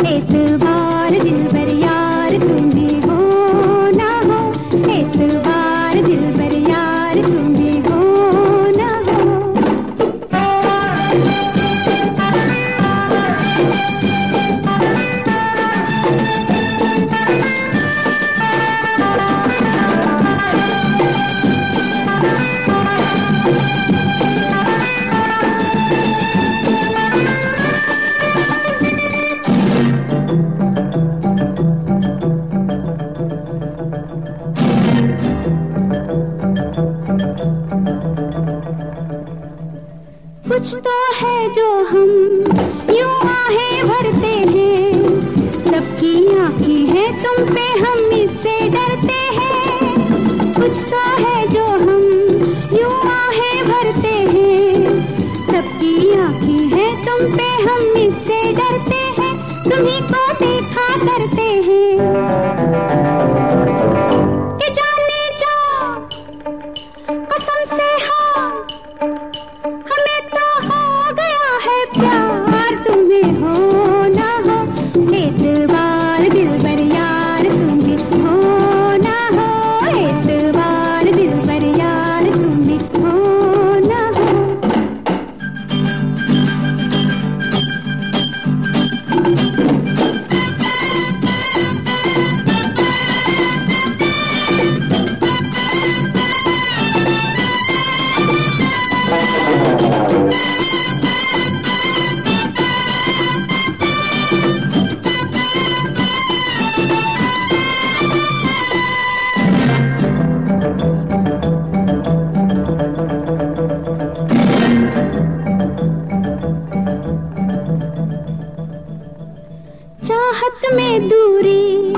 एतबार दिलबर यार तुम भी हो ना हो, एतबार दिलबर यार तुम भी हो ना हो। कुछ तो है जो हम यूं आहें भरते हैं, सबकी आँखें हैं तुम पे हम इससे डरते हैं। कुछ तो है जो हम यूं आहें भरते हैं, सबकी आँखें हैं तुम पे हम इससे डरते हैं। तुम्हीं को देखा करते हैं कि जाने जा कसम से हाँ, हमें तो हो गया है प्यार तुम्हें हो ना हो, एतबार दिलबर यार तुम भी हो ना हो, एतबार दिलबर यार तुम भी हो ना हो। चाहत में दूरी